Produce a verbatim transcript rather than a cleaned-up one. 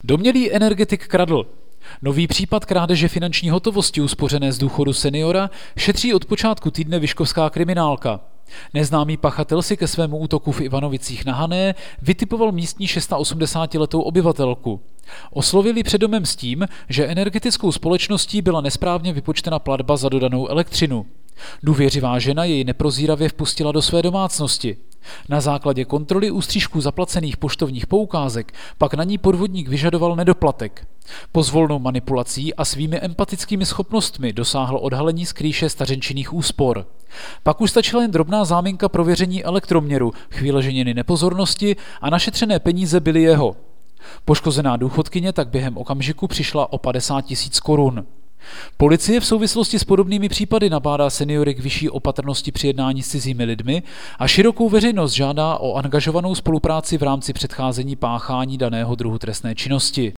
Domnělý energetik kradl. Nový případ krádeže finanční hotovosti uspořené z důchodu seniora šetří od počátku týdne vyškovská kriminálka. Neznámý pachatel si ke svému útoku v Ivanovicích na Hané vytipoval místní osmdesátišestiletou obyvatelku. Oslovili před domem s tím, že energetickou společností byla nesprávně vypočtena platba za dodanou elektřinu. Důvěřivá žena jej neprozíravě vpustila do své domácnosti. Na základě kontroly ústřížků zaplacených poštovních poukázek pak na ní podvodník vyžadoval nedoplatek. Pozvolnou manipulací a svými empatickými schopnostmi dosáhl odhalení skrýše stařenčinných úspor. Pak už stačila jen drobná záminka prověření elektroměru, chvíle ženiny nepozornosti a našetřené peníze byly jeho. Poškozená důchodkyně tak během okamžiku přišla o padesát tisíc korun. Policie v souvislosti s podobnými případy nabádá seniory k vyšší opatrnosti při jednání s cizími lidmi a širokou veřejnost žádá o angažovanou spolupráci v rámci předcházení páchání daného druhu trestné činnosti.